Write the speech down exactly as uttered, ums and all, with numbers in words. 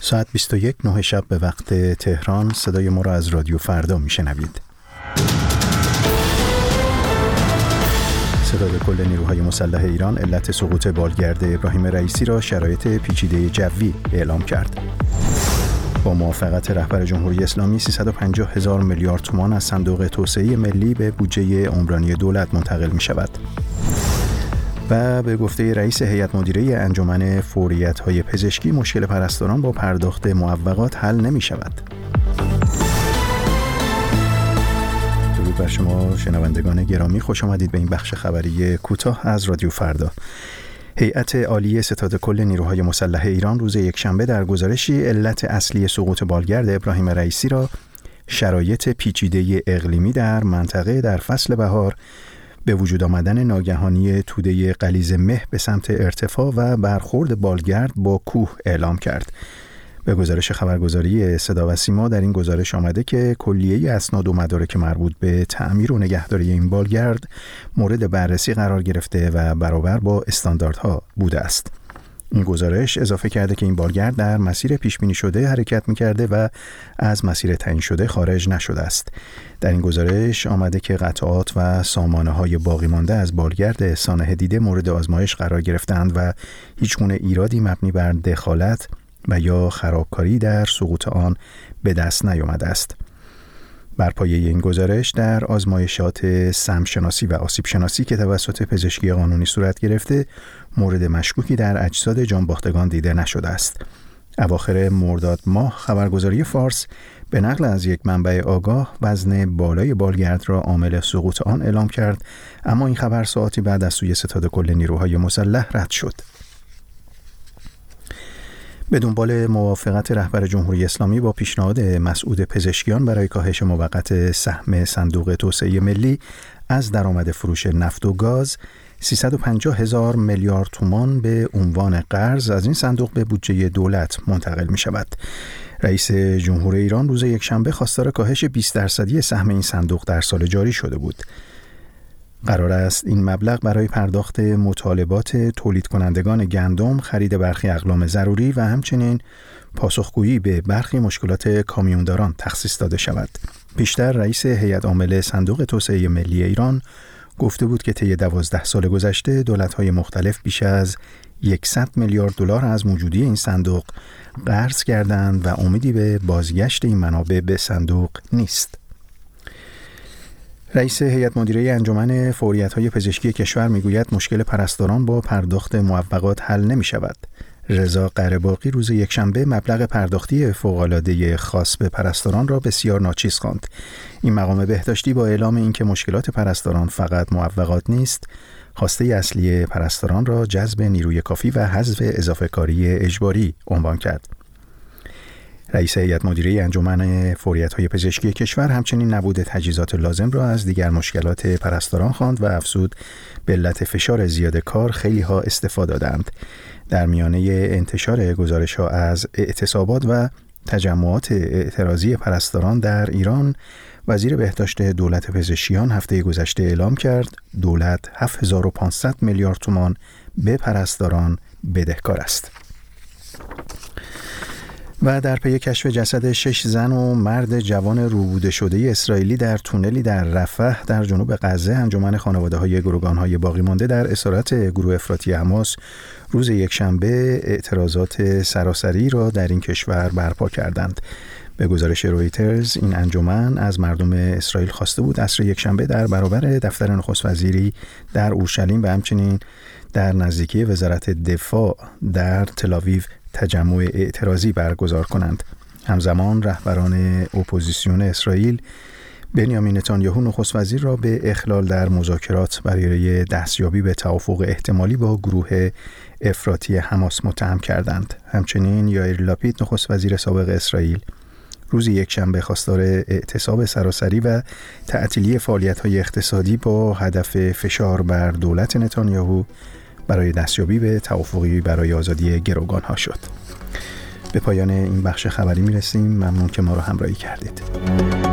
ساعت بیست و یک نه شب به وقت تهران. صدای ما را از رادیو فردا میشنوید. ستاد کل نیروهای مسلح ایران علت سقوط بالگرد ابراهیم رئیسی را شرایط پیچیده جوی اعلام کرد. با موافقت رهبر جمهوری اسلامی سیصد و پنجاه هزار میلیارد تومان از صندوق توسعه ملی به بودجه عمرانی دولت منتقل می شود. و به گفته رئیس هیئت مدیره انجمن فوریت‌های پزشکی مشکل پرستاران با پرداخت معوقات حل نمی شود. درود بر شما شنوندگان گرامی، خوش آمدید به این بخش خبری کوتاه از رادیو فردا. هیئت عالی ستاد کل نیروهای مسلح ایران روز یکشنبه در گزارشی علت اصلی سقوط بالگرد ابراهیم رئیسی را شرایط پیچیده اقلیمی در منطقه در فصل بهار، به وجود آمدن ناگهانی توده غلیظ مه به سمت ارتفاع و برخورد بالگرد با کوه اعلام کرد. به گزارش خبرگزاری صدا و سیما در این گزارش آمده که کلیه اسناد و مدارک مربوط به تعمیر و نگهداری این بالگرد مورد بررسی قرار گرفته و برابر با استانداردها بوده است. این گزارش اضافه کرده که این بالگرد در مسیر پیش بینی شده حرکت می‌کرده و از مسیر تعیین شده خارج نشده است. در این گزارش آمده که قطعات و سامانه‌های باقی مانده از بالگرد سانحه دیده مورد آزمایش قرار گرفتند و هیچ گونه ایرادی مبنی بر دخالت و یا خرابکاری در سقوط آن به دست نیامده است. بر پایه این گزارش در آزمایشات سمشناسی و آسیب شناسی که توسط پزشکی قانونی صورت گرفته، مورد مشکوکی در اجساد جانباختگان دیده نشده است. اواخر مرداد ماه خبرگزاری فارس به نقل از یک منبع آگاه وزن بالای بالگرد را عامل سقوط آن اعلام کرد، اما این خبر ساعتی بعد از سوی ستاد کل نیروهای مسلح رد شد. به دنبال موافقت رهبر جمهوری اسلامی با پیشنهاد مسعود پزشکیان برای کاهش موقت سهم صندوق توسعه ملی از درآمد فروش نفت و گاز، سیصد و پنجاه هزار میلیارد تومان به عنوان قرض از این صندوق به بودجه دولت منتقل می شود. رئیس جمهور ایران روز یکشنبه خواستار کاهش بیست درصدی سهم این صندوق در سال جاری شده بود. قرار است این مبلغ برای پرداخت مطالبات تولید کنندگان گندم، خرید برخی اقلام ضروری و همچنین پاسخگویی به برخی مشکلات کامیونداران تخصیص داده شود. پیشتر رئیس هیئت عامل صندوق توسعه ملی ایران گفته بود که طی دوازده سال گذشته دولت‌های مختلف بیش از صد میلیارد دلار از موجودی این صندوق قرض کردند و امیدی به بازگشت این منابع به صندوق نیست. رئیس هیئت مدیره انجمن فوریت‌های پزشکی کشور میگوید مشکل پرستاران با پرداخت معوقات حل نمی شود. رضا قره‌باغی روز یکشنبه مبلغ پرداختی فوق‌العاده خاص به پرستاران را بسیار ناچیز خواند. این مقام بهداشتی با اعلام اینکه مشکلات پرستاران فقط معوقات نیست، خواسته اصلی پرستاران را جذب نیروی کافی و حذف اضافه کاری اجباری عنوان کرد. رئیس هیئت مدیره انجمن فوریت‌های پزشکی کشور همچنین نبود تجهیزات لازم را از دیگر مشکلات پرستاران خواند و افزود به علت فشار زیاد کار خیلی ها استفاده دادند. در میانه انتشار گزارش‌ها از اعتصابات و تجمعات اعتراضی پرستاران در ایران، وزیر بهداشت دولت پزشکیان هفته گذشته اعلام کرد دولت هفت هزار و پانصد میلیارد تومان به پرستاران بدهکار است. و در پی کشف جسد شش زن و مرد جوان روبوده شده اسرائیلی در تونلی در رفح در جنوب غزه، انجمن خانواده‌های گروگان‌های باقی مانده در اسارت گروه افراطی حماس روز یکشنبه اعتراضات سراسری را در این کشور برپا کردند. به گزارش رویترز این انجمن از مردم اسرائیل خواسته بود عصر یکشنبه در برابر دفتر نخست وزیری در اورشلیم و همچنین در نزدیکی وزارت دفاع در تل‌آویو تجمع اعتراضی برگزار کنند. همزمان رهبران اپوزیسیون اسرائیل بنیامین نتانیاهو نخست وزیر را به اخلال در مذاکرات برای دستیابی به توافق احتمالی با گروه افراطی حماس متهم کردند. همچنین یائیر لاپید نخست وزیر سابق اسرائیل روز یکشنبه خواستار اعتصاب سراسری و تعطیلی فعالیت‌های اقتصادی با هدف فشار بر دولت نتانیاهو برای دستیابی به توافقی برای آزادی گروگان‌ها شد. به پایان این بخش خبری می‌رسیم. ممنون که ما را همراهی کردید.